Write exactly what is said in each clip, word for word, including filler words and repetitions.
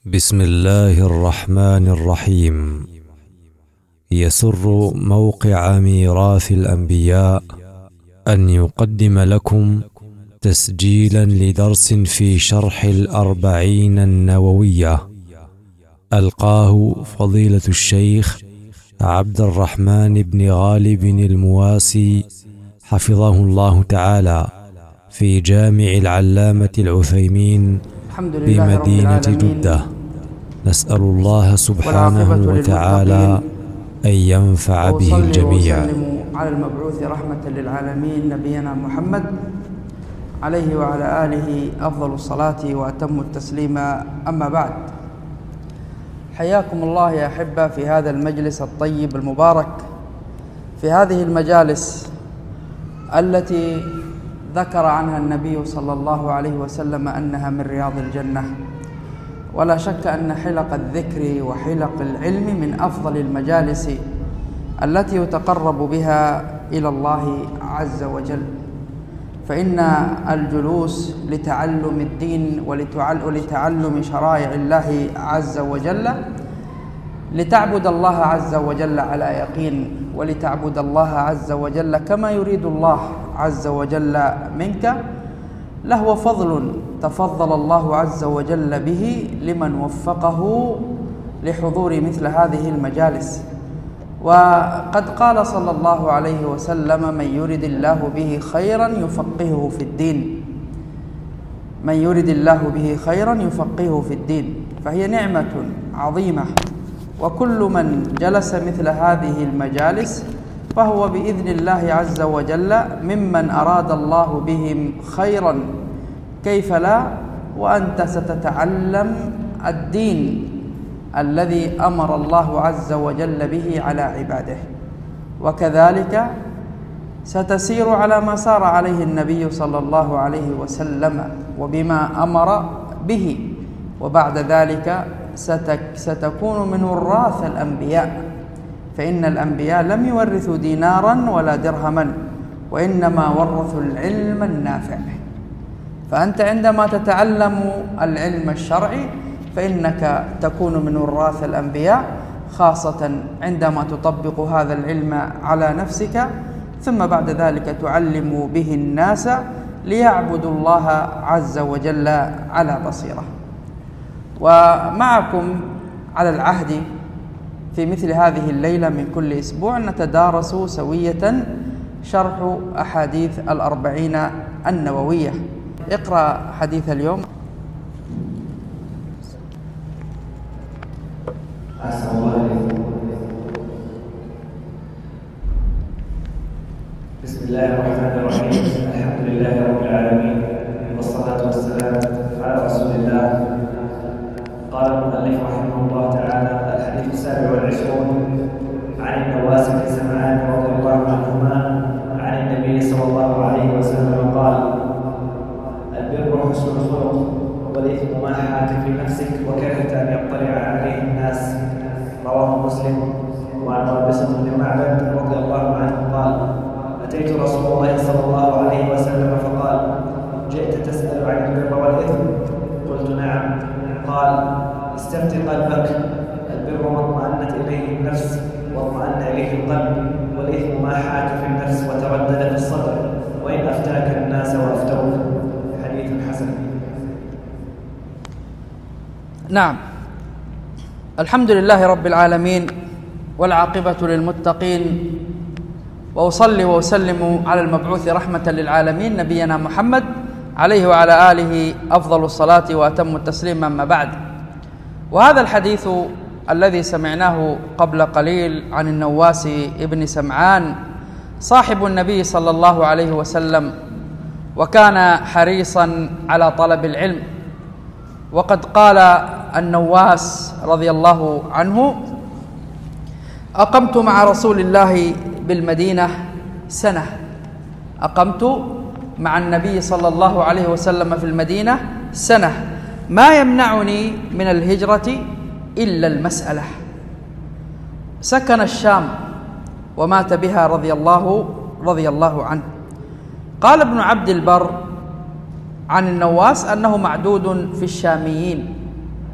بسم الله الرحمن الرحيم. يسر موقع ميراث الأنبياء أن يقدم لكم تسجيلا لدرس في شرح الأربعين النووية ألقاه فضيلة الشيخ عبد الرحمن بن غالب المواسي حفظه الله تعالى في جامع العلامة العثيمين بمدينة جدة. نسأل الله سبحانه وتعالى أن ينفع به الجميع. وسلم على المبعوث رحمة للعالمين نبينا محمد عليه وعلى آله أفضل الصلاة وأتم التسليم. أما بعد، حياكم الله يا أحبة في هذا المجلس الطيب المبارك، في هذه المجالس التي ذكر عنها النبي صلى الله عليه وسلم أنها من رياض الجنة. ولا شك أن حلق الذكر وحلق العلم من أفضل المجالس التي يتقرب بها إلى الله عز وجل، فإن الجلوس لتعلم الدين ولتعلم شرائع الله عز وجل، لتعبد الله عز وجل على يقين، ولتعبد الله عز وجل كما يريد الله عز وجل منك، لهو فضل تفضل الله عز وجل به لمن وفقه لحضور مثل هذه المجالس. وقد قال صلى الله عليه وسلم: من يرد الله به خيرا يفقهه في الدين، من يرد الله به خيرا يفقهه في الدين. فهي نعمة عظيمة، وكل من جلس مثل هذه المجالس فهو بإذن الله عز وجل ممن أراد الله بهم خيرا، كيف لا وأنت ستتعلم الدين الذي أمر الله عز وجل به على عباده، وكذلك ستسير على ما سار عليه النبي صلى الله عليه وسلم وبما أمر به، وبعد ذلك ستكون من وراث الأنبياء، فإن الأنبياء لم يورثوا دينارا ولا درهما، وإنما ورثوا العلم النافع. فأنت عندما تتعلم العلم الشرعي فإنك تكون من وراث الأنبياء، خاصة عندما تطبق هذا العلم على نفسك، ثم بعد ذلك تعلم به الناس ليعبدوا الله عز وجل على بصيرة. ومعكم على العهد في مثل هذه الليلة من كل أسبوع نتدارس سوية شرح أحاديث الأربعين النووية. اقرأ حديث اليوم. بسم الله الرحمن الرحيم. الحمد لله رب العالمين، والصلاة والسلام على رسول الله. قال المؤلف رحمه الله تعالى: الحديث السابع والعشرون عن النواس بن سمعان رضي الله عنهما عن النبي صلى الله عليه وسلم قال: البر حسن الخلق، والإثم ما حاك في نفسك وكرهت أن يطلع عليه الناس. رواه مسلم. وعن وابصة بن معبد رضي الله عنه قال: أتيت رسول الله صلى الله عليه وسلم فقال: جئت تسأل عن البر والإثم؟ قلت: نعم. قال: استفت قلبك، البر ما اطمأنت إليه النفس واطمأن إليه القلب، والإثم ما حاك في النفس وتردد في الصدر، وإن أفتاك الناس وأفتوك. حديث حسن. نعم، الحمد لله رب العالمين، والعاقبة للمتقين، وأصلي وأسلم على المبعوث رحمة للعالمين نبينا محمد عليه وعلى آله أفضل الصلاة وأتم التسليم. أما بعد، وهذا الحديث الذي سمعناه قبل قليل عن النواس ابن سمعان صاحب النبي صلى الله عليه وسلم، وكان حريصا على طلب العلم. وقد قال النواس رضي الله عنه: أقمت مع رسول الله بالمدينة سنة، أقمت مع النبي صلى الله عليه وسلم في المدينة سنة، ما يمنعني من الهجرة إلا المسألة. سكن الشام ومات بها رضي الله رضي الله عنه. قال ابن عبد البر عن النواس أنه معدود في الشاميين،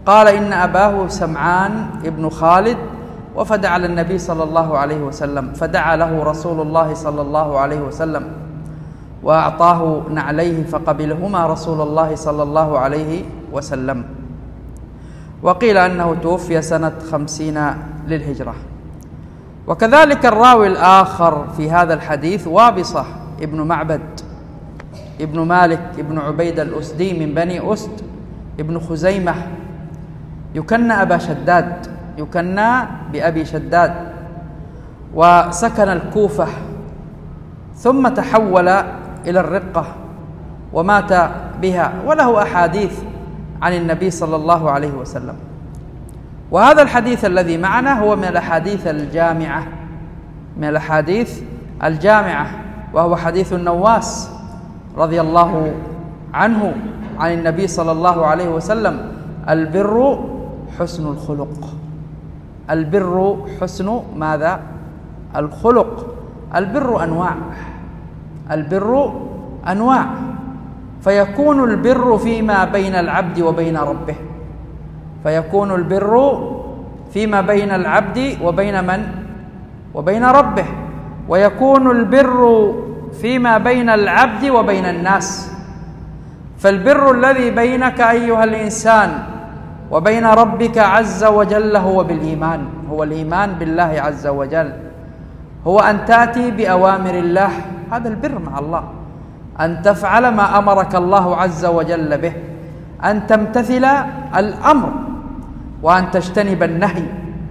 قال إن أباه سمعان ابن خالد وفد على النبي صلى الله عليه وسلم، فدعا له رسول الله صلى الله عليه وسلم وأعطاه نعليه فقبلهما رسول الله صلى الله عليه وسلم. وقيل أنه توفي سنة خمسين للهجرة. وكذلك الراوي الآخر في هذا الحديث وابصة ابن معبد ابن مالك ابن عبيد الأسدي من بني أسد ابن خزيمة، يكنى أبا شداد، يكنى بأبي شداد، وسكن الكوفة ثم تحول إلى الرقة ومات بها، وله أحاديث عن النبي صلى الله عليه وسلم. وهذا الحديث الذي معنا هو من الأحاديث الجامعة من الأحاديث الجامعة وهو حديث النواس رضي الله عنه عن النبي صلى الله عليه وسلم: البر حسن الخلق. البر حسن ماذا؟ الخلق. البر أنواع البر أنواع فيكون البر فيما بين العبد وبين ربه، فيكون البر فيما بين العبد وبين من؟ وبين ربه. ويكون البر فيما بين العبد وبين الناس. فالبر الذي بينك أيها الإنسان وبين ربك عز وجل هو بالإيمان، هو الإيمان بالله عز وجل، هو أن تأتي بأوامر الله، هذا البر مع الله، أن تفعل ما أمرك الله عز وجل به، أن تمتثل الأمر وأن تجتنب النهي،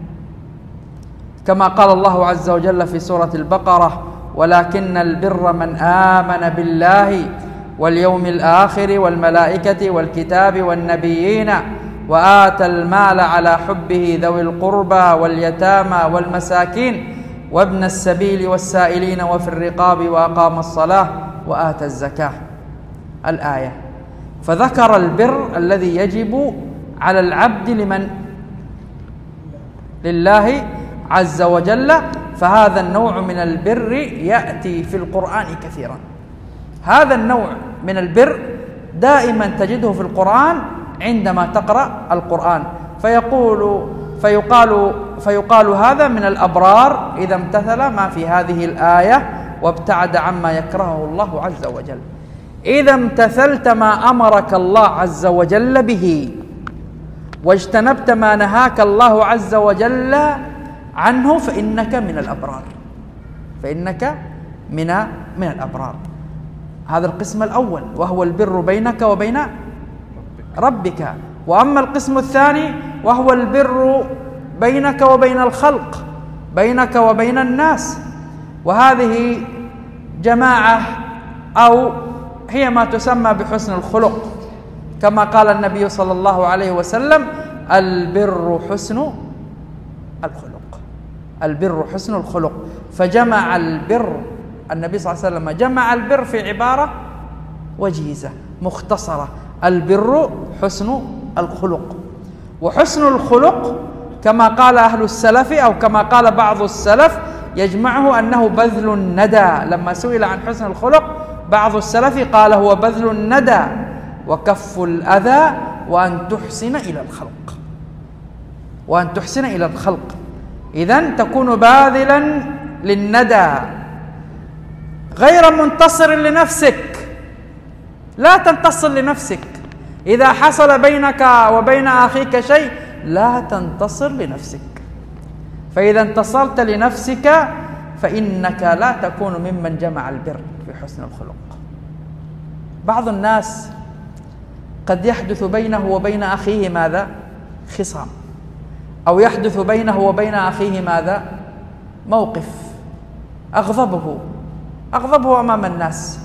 كما قال الله عز وجل في سورة البقرة: ولكن البر من آمن بالله واليوم الآخر والملائكة والكتاب والنبيين وآتى المال على حبه ذوي القربى واليتامى والمساكين وابن السبيل والسائلين وفي الرقاب وأقام الصلاة وآتى الزكاة. الآية. فذكر البر الذي يجب على العبد لمن؟ لله عز وجل. فهذا النوع من البر يأتي في القرآن كثيرا. هذا النوع من البر دائما تجده في القرآن عندما تقرأ القرآن، فيقول فيقال فيقال هذا من الأبرار إذا امتثل ما في هذه الآية وابتعد عما يكرهه الله عز وجل. إذا امتثلت ما أمرك الله عز وجل به واجتنبت ما نهاك الله عز وجل عنه فإنك من الأبرار، فإنك من من الأبرار. هذا القسم الأول وهو البر بينك وبين ربك. وأما القسم الثاني وهو البر بينك وبين الخلق، بينك وبين الناس، وهذه جماعة أو هي ما تسمى بحسن الخلق، كما قال النبي صلى الله عليه وسلم: البر حسن الخلق. البر حسن الخلق. فجمع البر النبي صلى الله عليه وسلم جمع البر في عبارة وجيزة مختصرة: البر حسن الخلق. وحسن الخلق كما قال أهل السلف أو كما قال بعض السلف يجمعه أنه بذل الندى. لما سئل عن حسن الخلق بعض السلف قال هو بذل الندى وكف الأذى وأن تحسن إلى الخلق، وأن تحسن إلى الخلق. إذن تكون باذلا للندى غير منتصر لنفسك. لا تنتصر لنفسك. إذا حصل بينك وبين أخيك شيء لا تنتصر لنفسك، فإذا انتصرت لنفسك فإنك لا تكون ممن جمع البر في حسن الخلق. بعض الناس قد يحدث بينه وبين أخيه ماذا؟ خصام، أو يحدث بينه وبين أخيه ماذا؟ موقف أغضبه أغضبه أمام الناس،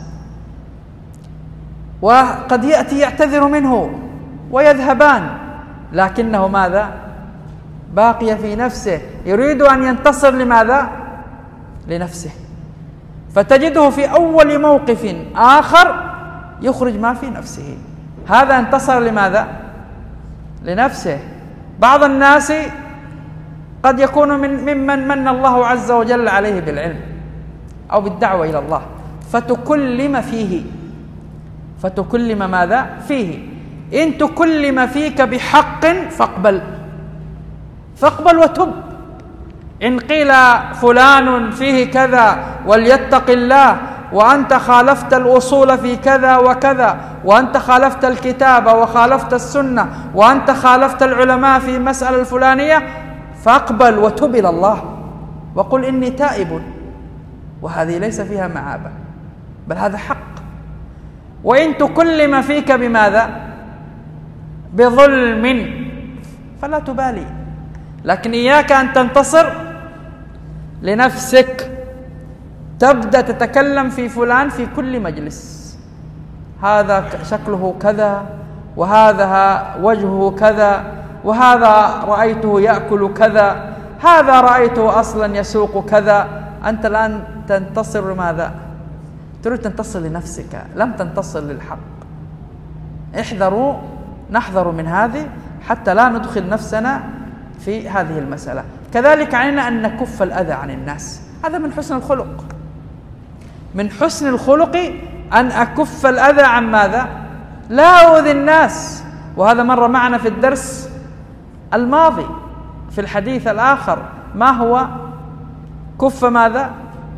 وقد يأتي يعتذر منه ويذهبان، لكنه ماذا؟ باقي في نفسه، يريد أن ينتصر لماذا؟ لنفسه. فتجده في أول موقف آخر يخرج ما في نفسه. هذا انتصر لماذا؟ لنفسه. بعض الناس قد يكون من ممن من الله عز وجل عليه بالعلم أو بالدعوة إلى الله، فتكلم فيه فتكلم ماذا؟ فيه. إن تكلم فيك بحق فاقبل فاقبل وتب. إن قيل فلان فيه كذا وليتق الله وأنت خالفت الأصول في كذا وكذا، وأنت خالفت الكتاب وخالفت السنة، وأنت خالفت العلماء في مسألة الفلانية، فاقبل وتب إلى الله وقل إني تائب، وهذه ليس فيها معابة بل هذا حق. وإن تكلم فيك بماذا؟ بظلم فلا تبالي، لكن إياك أن تنتصر لنفسك، تبدأ تتكلم في فلان في كل مجلس، هذا شكله كذا، وهذا وجهه كذا، وهذا رأيته يأكل كذا، هذا رأيته أصلا يسوق كذا. أنت الآن تنتصر لماذا؟ تريد تنتصر لنفسك، لم تنتصر للحق. احذروا، نحذر من هذه حتى لا ندخل نفسنا في هذه المسألة. كذلك علينا أن نكف الأذى عن الناس، هذا من حسن الخلق. من حسن الخلق أن أكف الأذى عن ماذا؟ لا أؤذي الناس، وهذا مر معنا في الدرس الماضي في الحديث الآخر. ما هو كف ماذا؟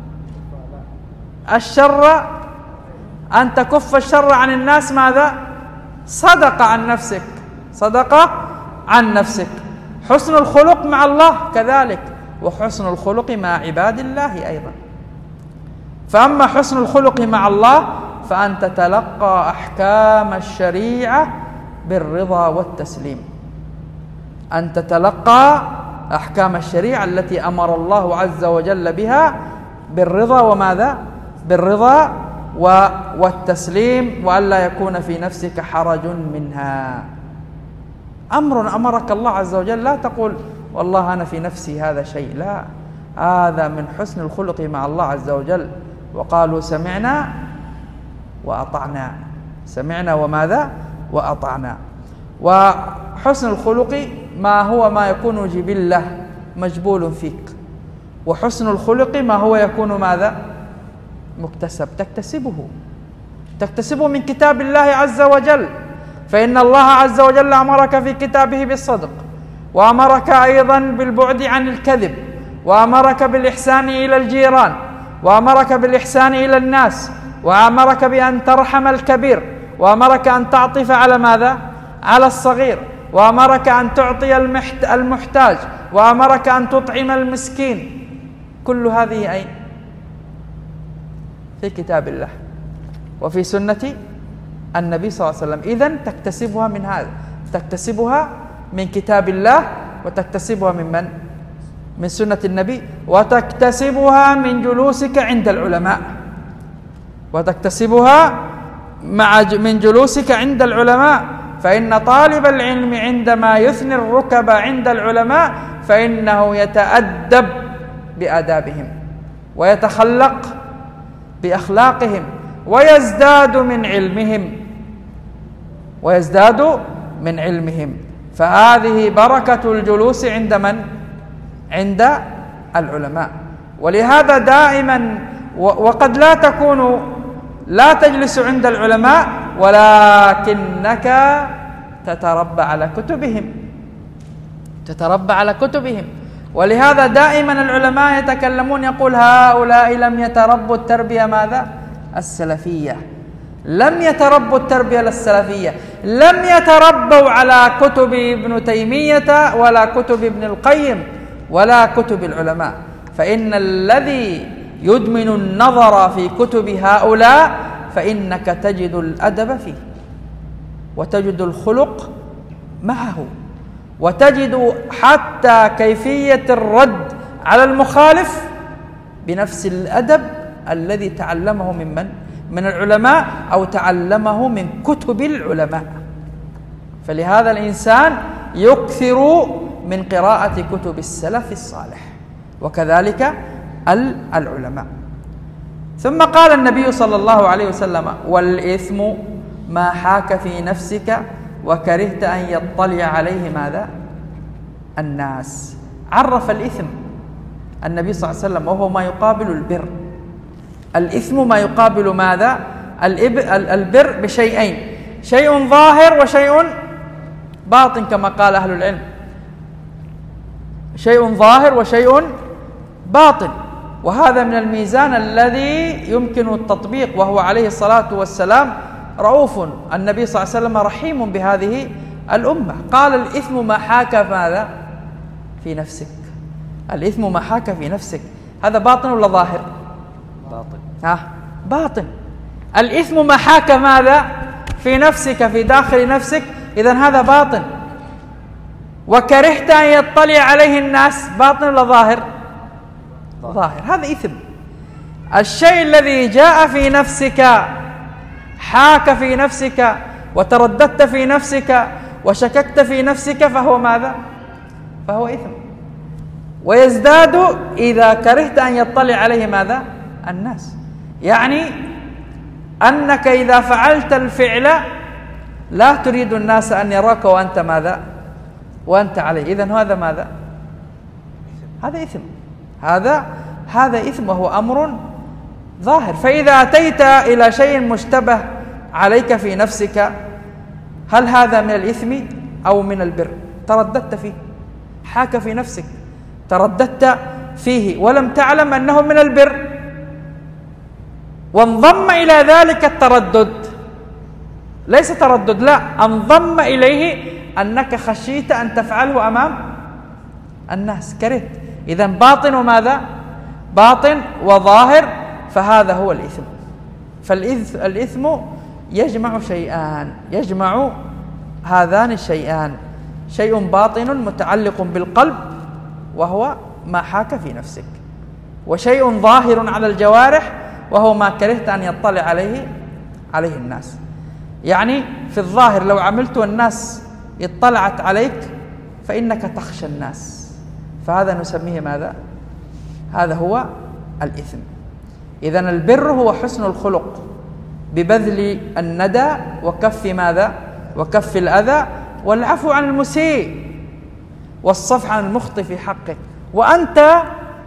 الشر، أن تكف الشر عن الناس. ماذا؟ صدق عن نفسك، صدق عن نفسك. حسن الخلق مع الله كذلك، وحسن الخلق مع عباد الله أيضا. فأما حسن الخلق مع الله فأن تتلقى أحكام الشريعة بالرضا والتسليم، أن تتلقى أحكام الشريعة التي أمر الله عز وجل بها بالرضا وماذا؟ بالرضا والتسليم، وألا يكون في نفسك حرج منها. أمر أمرك الله عز وجل، لا تقول والله أنا في نفسي هذا شيء، لا، هذا من حسن الخلق مع الله عز وجل. وقالوا سمعنا وأطعنا، سمعنا وماذا؟ وأطعنا. وحسن الخلق ما هو ما يكون جبلة مجبول فيك، وحسن الخلق ما هو يكون ماذا؟ مكتسب، تكتسبه تكتسبه من كتاب الله عز وجل. فإن الله عز وجل أمرك في كتابه بالصدق، وأمرك أيضا بالبعد عن الكذب، وأمرك بالإحسان إلى الجيران، وأمرك بالإحسان إلى الناس، وأمرك بأن ترحم الكبير، وأمرك أن تعطف على ماذا؟ على الصغير، وأمرك أن تعطي المحتاج، وأمرك أن تطعم المسكين. كل هذه أين؟ في كتاب الله وفي سنة النبي صلى الله عليه وسلم. إذن تكتسبها من هذا، تكتسبها من كتاب الله، وتكتسبها من من؟ من سنة النبي، وتكتسبها من جلوسك عند العلماء، وتكتسبها مع من جلوسك عند العلماء. فإن طالب العلم عندما يثني الركب عند العلماء فإنه يتأدب بآدابهم، ويتخلق بأخلاقهم، ويزداد من علمهم ويزداد من علمهم. فهذه بركة الجلوس عند من؟ عند العلماء. ولهذا دائما، وقد لا تكون لا تجلس عند العلماء ولكنك تتربى على كتبهم، تتربى على كتبهم. ولهذا دائما العلماء يتكلمون، يقول هؤلاء لم يتربوا التربية ماذا؟ السلفية. لم يتربوا التربية السلفية، لم يتربوا على كتب ابن تيمية ولا كتب ابن القيم ولا كتب العلماء. فإن الذي يدمن النظر في كتب هؤلاء فإنك تجد الأدب فيه، وتجد الخلق معه، وتجد حتى كيفية الرد على المخالف بنفس الأدب الذي تعلمه من من؟ من العلماء، أو تعلمه من كتب العلماء. فلهذا الإنسان يكثر من قراءة كتب السلف الصالح، وكذلك العلماء. ثم قال النبي صلى الله عليه وسلم: والإثم ما حاك في نفسك وكرهت أن يطلع عليه ماذا؟ الناس. عرف الإثم النبي صلى الله عليه وسلم، وهو ما يقابل البر. الإثم ما يقابل ماذا؟ البر بشيئين: شيء ظاهر وشيء باطن كما قال أهل العلم، شيء ظاهر وشيء باطن، وهذا من الميزان الذي يمكن التطبيق، وهو عليه الصلاة والسلام رؤوف، النبي صلى الله عليه وسلم رحيم بهذه الأمة. قال الإثم ما حاك ماذا في نفسك، الإثم ما حاك في نفسك، هذا باطن ولا ظاهر؟ باطن. ها باطن. الإثم ما حاك ماذا في نفسك، في داخل نفسك، إذن هذا باطن. وكرهت أن يطلع عليه الناس، باطن ولا ظاهر؟ ظاهر. هذا إثم. الشيء الذي جاء في نفسك، حاك في نفسك، وترددت في نفسك، وشككت في نفسك، فهو ماذا؟ فهو إثم. ويزداد إذا كرهت أن يطلع عليه ماذا؟ الناس. يعني أنك إذا فعلت الفعل لا تريد الناس أن يراك وأنت ماذا؟ وأنت عليه، إذن هذا ماذا؟ هذا إثم. هذا هذا إثم، وهو أمر ظاهر. فإذا أتيت إلى شيء مشتبه عليك في نفسك، هل هذا من الإثم أو من البر؟ ترددت فيه، حاك في نفسك، ترددت فيه ولم تعلم أنه من البر، وانضم إلى ذلك التردد، ليس تردد، لا، انضم إليه أنك خشيت أن تفعله أمام الناس، كرهت. إذن باطن وماذا؟ باطن وظاهر، فهذا هو الإثم. فالإثم يجمع شيئان، يجمع هذان الشيئان، شيء باطن متعلق بالقلب وهو ما حاك في نفسك، وشيء ظاهر على الجوارح وهو ما كرهت أن يطلع عليه عليه الناس. يعني في الظاهر لو عملت والناس اطلعت عليك فإنك تخشى الناس، فهذا نسميه ماذا؟ هذا هو الإثم. إذن البر هو حسن الخلق ببذل الندى وكف ماذا؟ وكف الأذى، والعفو عن المسيء، والصفح عن المخطئ في حقه. وأنت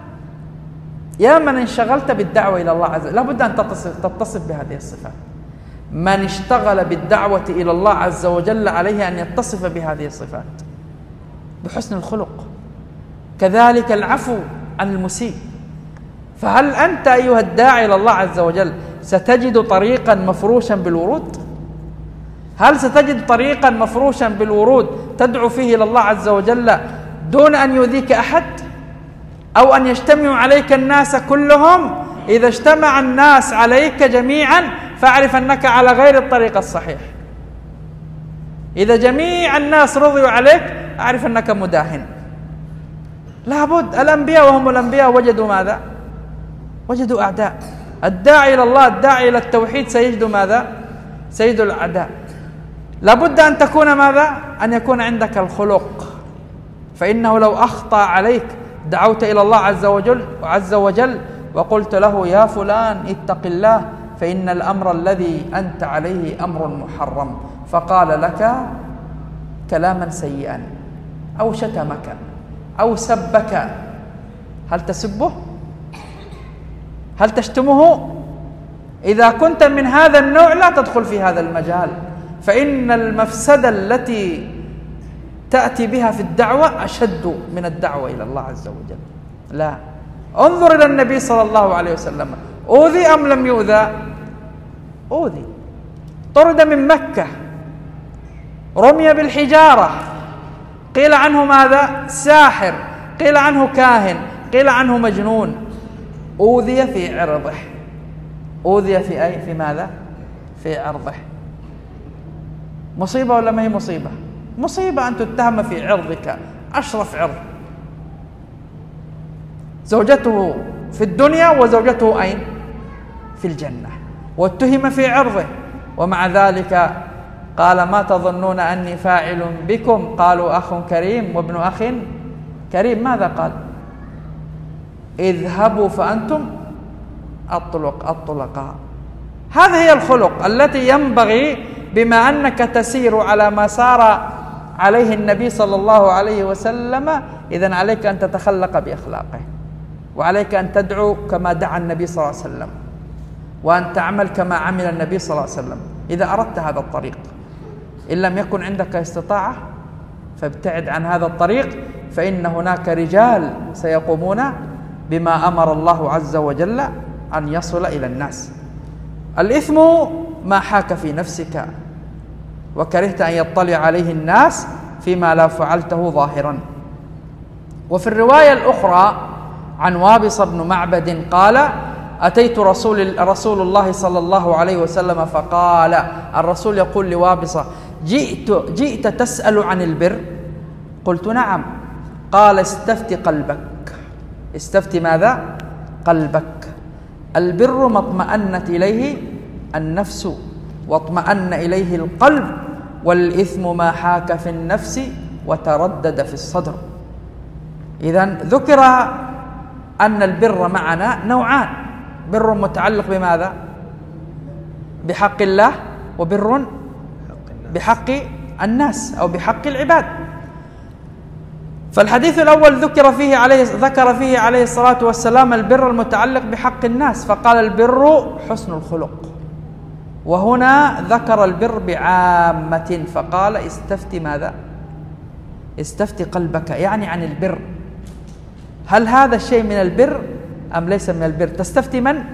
يا من انشغلت بالدعوة إلى الله عز وجل لابد أن تتصف, تتصف بهذه الصفات. من اشتغل بالدعوة إلى الله عز وجل عليه أن يتصف بهذه الصفات، بحسن الخلق، كذلك العفو عن المسيء. فهل أنت أيها الداعي إلى الله عز وجل ستجد طريقا مفروشا بالورود؟ هل ستجد طريقا مفروشا بالورود تدعو فيه إلى الله عز وجل دون أن يؤذيك أحد، أو أن يجتمع عليك الناس كلهم؟ إذا اجتمع الناس عليك جميعا فاعرف أنك على غير الطريق الصحيح. إذا جميع الناس رضيوا عليك أعرف أنك مداهن. لابد. الأنبياء وهم الأنبياء وجدوا ماذا؟ وجدوا أعداء. الداعي إلى الله، الداعي إلى التوحيد سيجد ماذا؟ سيجد الأعداء. لابد أن تكون ماذا؟ أن يكون عندك الخلق، فإنه لو أخطأ عليك دعوت إلى الله عز وجل وعز وجل وقلت له يا فلان اتق الله فإن الأمر الذي أنت عليه أمر محرم، فقال لك كلاما سيئا أو شتمك أو سبك، هل تسبه؟ هل تشتمه؟ إذا كنت من هذا النوع لا تدخل في هذا المجال، فإن المفسدة التي تأتي بها في الدعوة أشد من الدعوة إلى الله عز وجل. لا، انظر إلى النبي صلى الله عليه وسلم، أوذي أم لم يؤذى؟ أوذي، طرد من مكة، رمي بالحجارة، قيل عنه ماذا؟ ساحر، قيل عنه كاهن، قيل عنه مجنون، أوذي في عرضه. أوذي في أي؟ في ماذا؟ في عرضه. مصيبة ولا ما هي مصيبة؟ مصيبة أن تتهم في عرضك، أشرف عرض، زوجته في الدنيا وزوجته أين؟ في الجنة، واتهم في عرضه، ومع ذلك قال ما تظنون أني فاعل بكم؟ قالوا أخ كريم وابن أخ كريم. ماذا قال؟ اذهبوا فأنتم الطلق الطلقاء. هذه هي الخلق التي ينبغي، بما أنك تسير على ما سار عليه النبي صلى الله عليه وسلم، إذن عليك أن تتخلق بأخلاقه، وعليك أن تدعو كما دعا النبي صلى الله عليه وسلم، وأن تعمل كما عمل النبي صلى الله عليه وسلم إذا أردت هذا الطريق. إن لم يكن عندك استطاعة فابتعد عن هذا الطريق، فإن هناك رجال سيقومون بما أمر الله عز وجل أن يصل إلى الناس. الإثم ما حاك في نفسك وكرهت أن يطلع عليه الناس فيما لا فعلته ظاهرا. وفي الرواية الأخرى عن وابصة بن معبد قال: أتيت رسول, رسول الله صلى الله عليه وسلم فقال، الرسول يقول لوابصة: جئت, جئت تسأل عن البر؟ قلت: نعم. قال: استفت قلبك. استفت ماذا؟ قلبك. البر ما اطمأنت إليه النفس واطمأن إليه القلب، والإثم ما حاك في النفس وتردد في الصدر. إذن ذكر أن البر معنا نوعان: بر متعلق بماذا؟ بحق الله، وبر بحق الناس أو بحق العباد. فالحديث الأول ذكر فيه عليه ذكر فيه عليه الصلاة والسلام البر المتعلق بحق الناس، فقال: البر حسن الخلق. وهنا ذكر البر بعامة فقال: استفت ماذا؟ استفت قلبك، يعني عن البر. هل هذا الشيء من البر أم ليس من البر؟ تستفتي من؟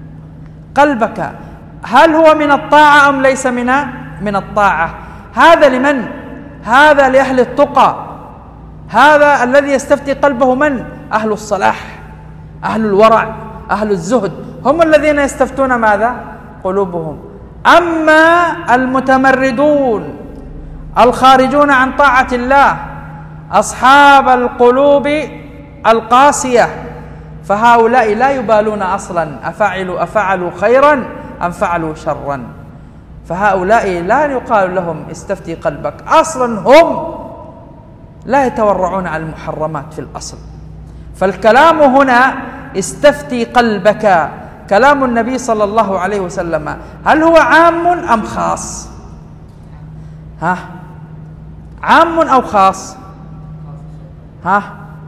قلبك. هل هو من الطاعة أم ليس من من الطاعة؟ هذا لمن؟ هذا لأهل التقى. هذا الذي يستفتي قلبه من؟ أهل الصلاح، أهل الورع، أهل الزهد، هم الذين يستفتون ماذا؟ قلوبهم. أما المتمردون الخارجون عن طاعة الله أصحاب القلوب القاسية، فهؤلاء لا يبالون أصلا أفعلوا أفعلوا خيرا أم فعلوا شرا، فهؤلاء لا يقال لهم استفتي قلبك، أصلا هم لا يتورعون عن المحرمات في الأصل. فالكلام هنا استفتي قلبك، كلام النبي صلى الله عليه وسلم، هل هو عام أم خاص؟ ها، عام أو خاص؟ ها،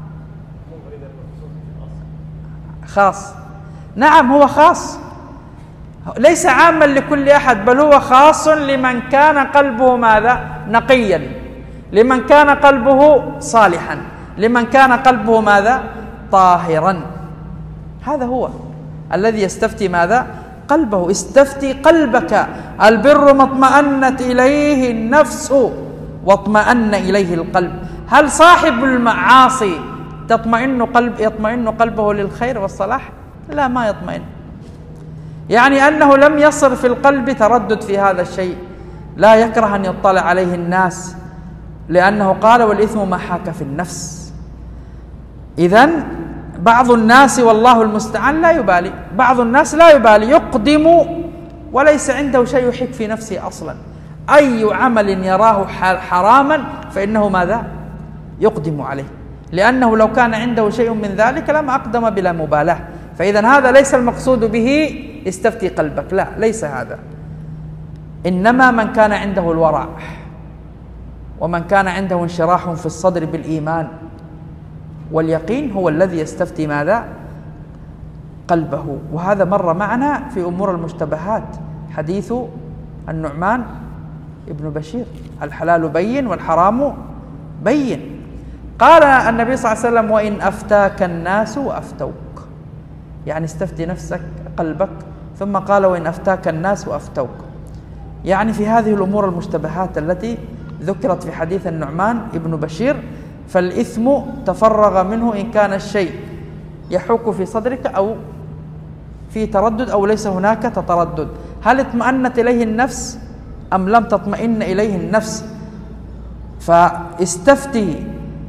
خاص. نعم هو خاص، ليس عاما لكل أحد، بل هو خاص لمن كان قلبه ماذا؟ نقيا، لمن كان قلبه صالحا، لمن كان قلبه ماذا؟ طاهرا. هذا هو الذي يستفتي ماذا؟ قلبه. استفتي قلبك. البر ما اطمأنت إليه النفس واطمأن إليه القلب. هل صاحب المعاصي تطمئن قلب يطمئن قلبه للخير والصلاح؟ لا، ما يطمئن، يعني أنه لم يصر في القلب تردد في هذا الشيء، لا يكره أن يطلع عليه الناس، لأنه قال: والإثم ما حاك في النفس. إذن بعض الناس والله المستعان لا يبالي، بعض الناس لا يبالي، يقدم وليس عنده شيء يحك في نفسه أصلا، أي عمل يراه حراما فإنه ماذا؟ يقدم عليه، لأنه لو كان عنده شيء من ذلك لما أقدم بلا مبالاة. فإذا هذا ليس المقصود به استفتي قلبك، لا، ليس هذا. إنما من كان عنده الورع ومن كان عنده انشراح في الصدر بالإيمان واليقين هو الذي يستفتي ماذا؟ قلبه. وهذا مر معنا في أمور المشتبهات، حديث النعمان ابن بشير: الحلال بين والحرام بين. قال النبي صلى الله عليه وسلم: وإن أفتاك الناس وأفتوك، يعني استفتي نفسك قلبك، ثم قال: وإن أفتاك الناس وأفتوك، يعني في هذه الأمور المشتبهات التي ذكرت في حديث النعمان ابن بشير، فالإثم تفرغ منه إن كان الشيء يحوك في صدرك أو في تردد أو ليس هناك تردد. هل اطمأنت إليه النفس أم لم تطمئن إليه النفس؟ فاستفتي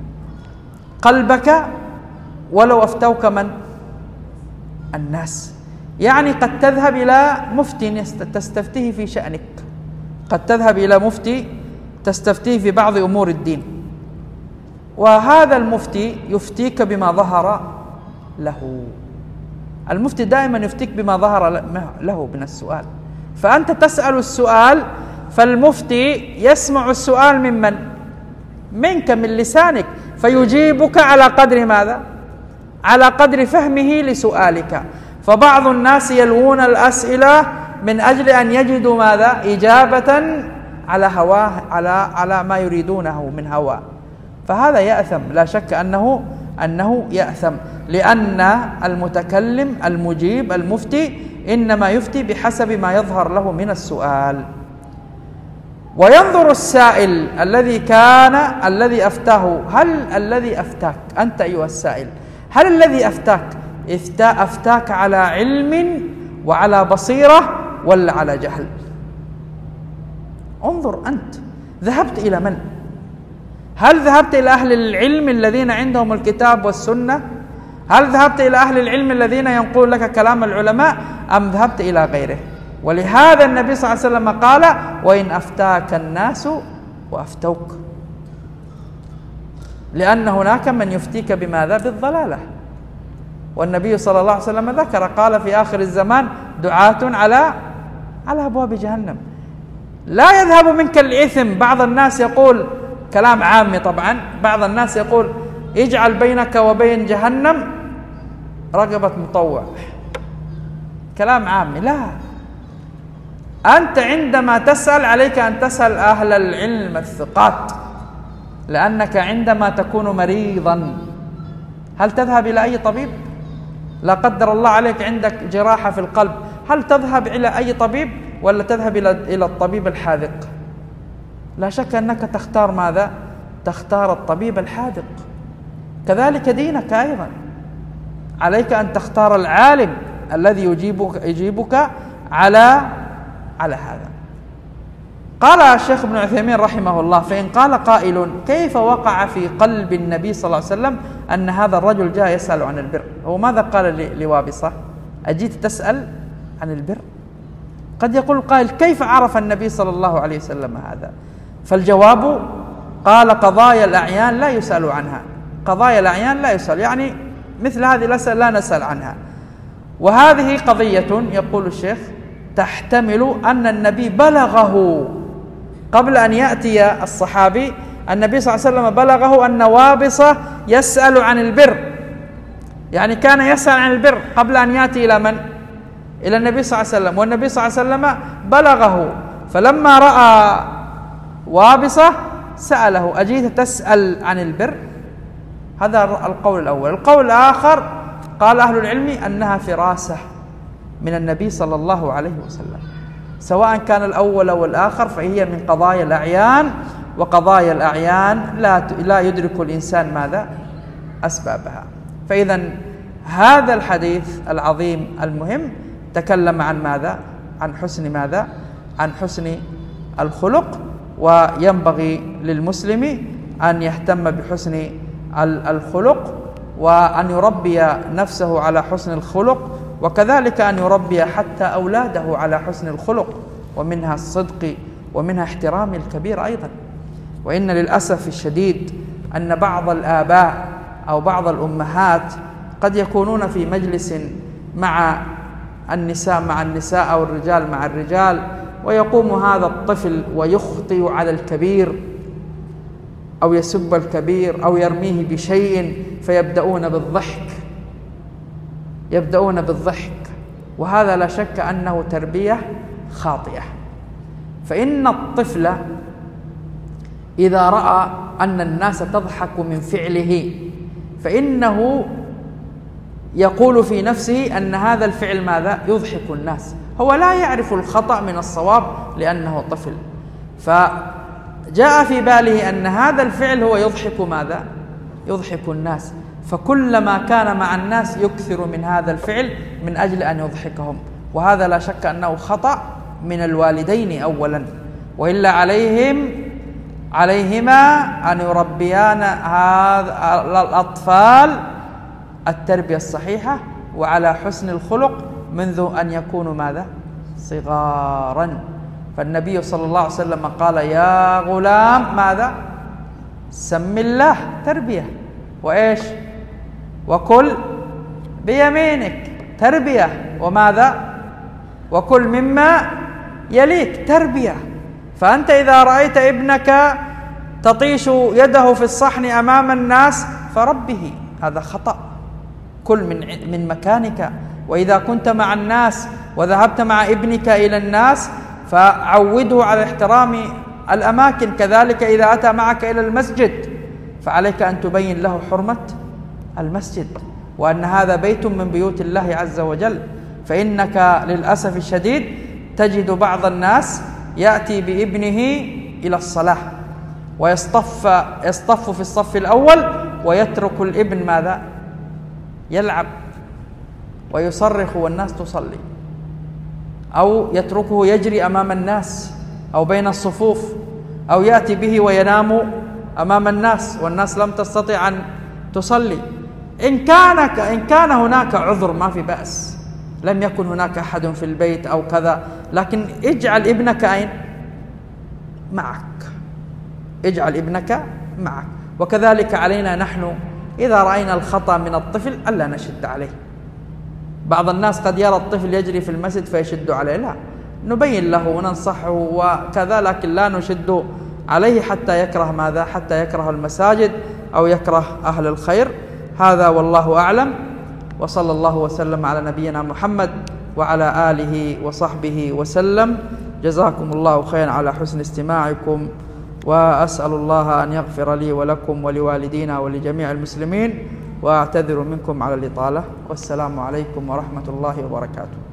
قلبك ولو أفتوك من؟ الناس. يعني قد تذهب إلى مفتي تستفتيه في شأنك، قد تذهب إلى مفتي تستفتيه في بعض أمور الدين، وهذا المفتي يفتيك بما ظهر له. المفتي دائما يفتيك بما ظهر له من السؤال، فأنت تسأل السؤال، فالمفتي يسمع السؤال ممن؟ منك، من لسانك، فيجيبك على قدر ماذا؟ على قدر فهمه لسؤالك. فبعض الناس يلوون الأسئلة من أجل أن يجدوا ماذا؟ إجابة على هواه، على على ما يريدونه من هوى، فهذا يأثم، لا شك أنه أنه يأثم، لأن المتكلم المجيب المفتي إنما يفتي بحسب ما يظهر له من السؤال. وينظر السائل الذي كان الذي أفتاه، هل الذي أفتاك أنت أيها السائل، هل الذي أفتاك أفتاك على علم وعلى بصيرة ولا على جهل؟ انظر أنت ذهبت إلى من؟ هل ذهبت إلى أهل العلم الذين عندهم الكتاب والسنة؟ هل ذهبت إلى أهل العلم الذين ينقول لك كلام العلماء، أم ذهبت إلى غيره؟ ولهذا النبي صلى الله عليه وسلم قال: وإن أفتاك الناس وأفتوك، لأن هناك من يفتيك بماذا؟ بالضلالة. والنبي صلى الله عليه وسلم ذكر، قال: في آخر الزمان دعاة على على أبواب جهنم، لا يذهب منك الإثم. بعض الناس يقول كلام عامي طبعا، بعض الناس يقول: اجعل بينك وبين جهنم رقبة مطوع، كلام عامي. لا، أنت عندما تسأل عليك أن تسأل أهل العلم الثقات، لأنك عندما تكون مريضا هل تذهب إلى أي طبيب؟ لا قدر الله عليك عندك جراحة في القلب، هل تذهب إلى أي طبيب ولا تذهب إلى إلى الطبيب الحاذق؟ لا شك أنك تختار ماذا؟ تختار الطبيب الحاذق. كذلك دينك أيضا، عليك أن تختار العالم الذي يجيبك يجيبك على على هذا. قال الشيخ ابن عثيمين رحمه الله: فإن قال قائل: كيف وقع في قلب النبي صلى الله عليه وسلم أن هذا الرجل جاء يسأل عن البر؟ هو ماذا قال لوابصة؟ أجيت تسأل عن البر؟ قد يقول قائل: كيف عرف النبي صلى الله عليه وسلم هذا؟ فالجواب: قال: قضايا الأعيان لا يسأل عنها، قضايا الأعيان لا يسأل، يعني مثل هذه لا نسأل عنها. وهذه قضية يقول الشيخ تحتمل أن النبي بلغه قبل أن يأتي الصحابي، النبي صلى الله عليه وسلم بلغه أن وابصة يسأل عن البر، يعني كان يسأل عن البر قبل أن يأتي إلى من؟ إلى النبي صلى الله عليه وسلم، والنبي صلى الله عليه وسلم بلغه، فلما رأى وابصة سأله: أجيت تسأل عن البر؟ هذا القول الأول. القول الآخر قال أهل العلم أنها فراسة من النبي صلى الله عليه وسلم، سواء كان الأول أو الآخر فهي من قضايا الأعيان، وقضايا الأعيان لا لا يدرك الإنسان ماذا؟ أسبابها. فإذا هذا الحديث العظيم المهم تكلم عن ماذا؟ عن حسن ماذا؟ عن حسن الخلق، وينبغي للمسلم أن يهتم بحسن الخلق، وأن يربي نفسه على حسن الخلق، وكذلك أن يربي حتى أولاده على حسن الخلق، ومنها الصدق ومنها احترام الكبير أيضا. وإن للأسف الشديد أن بعض الآباء أو بعض الأمهات قد يكونون في مجلس مع النساء مع النساء أو الرجال مع الرجال، ويقوم هذا الطفل ويخطئ على الكبير أو يسب الكبير أو يرميه بشيء، فيبدأون بالضحك يبدأون بالضحك وهذا لا شك أنه تربية خاطئة. فإن الطفل إذا رأى أن الناس تضحك من فعله فإنه يقول في نفسه أن هذا الفعل ماذا؟ يضحك الناس. هو لا يعرف الخطأ من الصواب لأنه طفل، فجاء في باله أن هذا الفعل هو يضحك ماذا؟ يضحك الناس، فكلما كان مع الناس يكثر من هذا الفعل من أجل أن يضحكهم، وهذا لا شك أنه خطأ من الوالدين أولا، وإلا عليهم عليهما أن يربيان هذا الأطفال التربية الصحيحة وعلى حسن الخلق منذ أن يكونوا ماذا؟ صغارا. فالنبي صلى الله عليه وسلم قال: يا غلام ماذا؟ سم الله، تربية، وإيش؟ وكل بيمينك، تربية، وماذا؟ وكل مما يليك، تربية. فأنت إذا رأيت ابنك تطيش يده في الصحن أمام الناس فربه، هذا خطأ. كل من من مكانك، وإذا كنت مع الناس وذهبت مع ابنك إلى الناس فعوده على احترام الأماكن كذلك إذا أتى معك إلى المسجد فعليك أن تبين له حرمة المسجد وأن هذا بيت من بيوت الله عز وجل. فإنك للأسف الشديد تجد بعض الناس يأتي بابنه إلى الصلاة ويصطف يصطف في الصف الأول ويترك الابن ماذا؟ يلعب ويصرخ والناس تصلي، أو يتركه يجري أمام الناس أو بين الصفوف، أو يأتي به وينام أمام الناس والناس لم تستطع أن تصلي. إن كان إن كان هناك عذر ما في بأس، لم يكن هناك أحد في البيت أو كذا، لكن اجعل ابنك أين؟ معك، اجعل ابنك معك. وكذلك علينا نحن إذا رأينا الخطأ من الطفل ألا نشد عليه. بعض الناس قد يرى الطفل يجري في المسجد فيشد عليه، لا، نبين له وننصحه وكذا، لكن لا نشد عليه حتى يكره ماذا؟ حتى يكره المساجد أو يكره أهل الخير. هذا والله أعلم، وصلى الله وسلم على نبينا محمد وعلى آله وصحبه وسلم. جزاكم الله خيرا على حسن استماعكم، وأسأل الله أن يغفر لي ولكم ولوالدينا ولجميع المسلمين، وأعتذر منكم على الإطالة، والسلام عليكم ورحمة الله وبركاته.